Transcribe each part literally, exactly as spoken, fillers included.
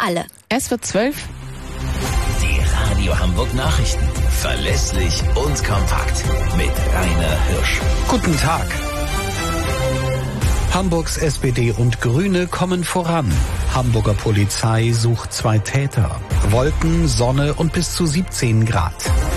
alle. Es wird zwölf. Die Radio Hamburg Nachrichten. Verlässlich und kompakt. Mit Rainer Hirsch. Guten Tag. Hamburgs S P D und Grüne kommen voran. Hamburger Polizei sucht zwei Täter. Wolken, Sonne und bis zu siebzehn Grad.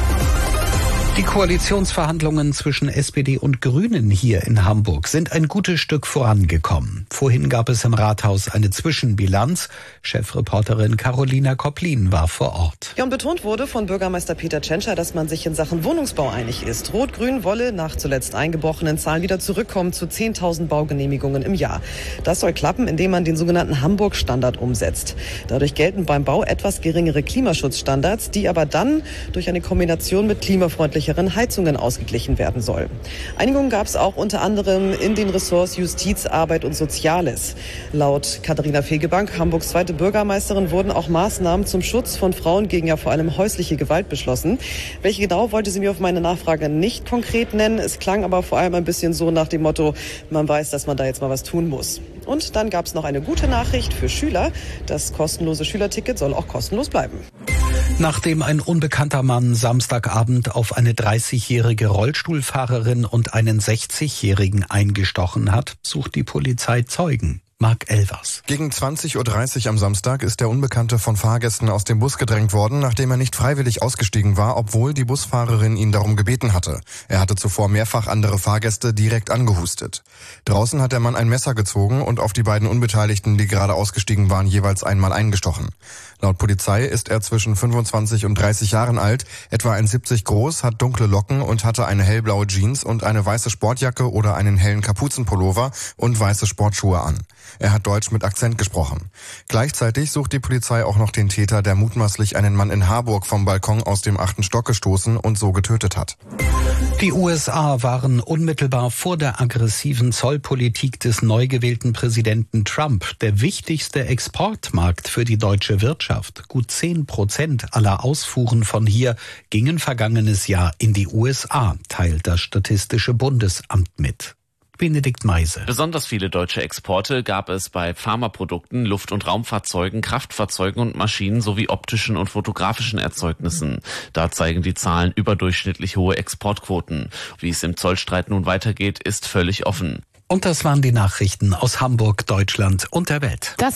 Die Koalitionsverhandlungen zwischen S P D und Grünen hier in Hamburg sind ein gutes Stück vorangekommen. Vorhin gab es im Rathaus eine Zwischenbilanz. Chefreporterin Carolina Kopplin war vor Ort. Ja, und betont wurde von Bürgermeister Peter Tschentscher, dass man sich in Sachen Wohnungsbau einig ist. Rot-Grün wolle nach zuletzt eingebrochenen Zahlen wieder zurückkommen zu zehntausend Baugenehmigungen im Jahr. Das soll klappen, indem man den sogenannten Hamburg-Standard umsetzt. Dadurch gelten beim Bau etwas geringere Klimaschutzstandards, die aber dann durch eine Kombination mit klimafreundlichen Heizungen ausgeglichen werden soll. Einigung gab es auch unter anderem in den Ressorts Justiz, Arbeit und Soziales. Laut Katharina Fegebank, Hamburgs zweite Bürgermeisterin, wurden auch Maßnahmen zum Schutz von Frauen gegen ja vor allem häusliche Gewalt beschlossen. Welche genau, wollte sie mir auf meine Nachfrage nicht konkret nennen. Es klang aber vor allem ein bisschen so nach dem Motto, man weiß, dass man da jetzt mal was tun muss. Und dann gab es noch eine gute Nachricht für Schüler. Das kostenlose Schülerticket soll auch kostenlos bleiben. Nachdem ein unbekannter Mann Samstagabend auf eine dreißigjährige Rollstuhlfahrerin und einen sechzigjährigen eingestochen hat, sucht die Polizei Zeugen. Marc Elvers. Gegen zwanzig Uhr dreißig am Samstag ist der Unbekannte von Fahrgästen aus dem Bus gedrängt worden, nachdem er nicht freiwillig ausgestiegen war, obwohl die Busfahrerin ihn darum gebeten hatte. Er hatte zuvor mehrfach andere Fahrgäste direkt angehustet. Draußen hat der Mann ein Messer gezogen und auf die beiden Unbeteiligten, die gerade ausgestiegen waren, jeweils einmal eingestochen. Laut Polizei ist er zwischen fünfundzwanzig und dreißig Jahren alt, etwa eins Komma siebzig groß, hat dunkle Locken und hatte eine hellblaue Jeans und eine weiße Sportjacke oder einen hellen Kapuzenpullover und weiße Sportschuhe an. Er hat Deutsch mit Akzent gesprochen. Gleichzeitig sucht die Polizei auch noch den Täter, der mutmaßlich einen Mann in Harburg vom Balkon aus dem achten Stock gestoßen und so getötet hat. Die U S A waren unmittelbar vor der aggressiven Zollpolitik des neu gewählten Präsidenten Trump der wichtigste Exportmarkt für die deutsche Wirtschaft. Gut zehn Prozent aller Ausfuhren von hier gingen vergangenes Jahr in die U S A, teilt das Statistische Bundesamt mit. Benedikt Meise. Besonders viele deutsche Exporte gab es bei Pharmaprodukten, Luft- und Raumfahrzeugen, Kraftfahrzeugen und Maschinen sowie optischen und fotografischen Erzeugnissen. Da zeigen die Zahlen überdurchschnittlich hohe Exportquoten. Wie es im Zollstreit nun weitergeht, ist völlig offen. Und das waren die Nachrichten aus Hamburg, Deutschland und der Welt. Das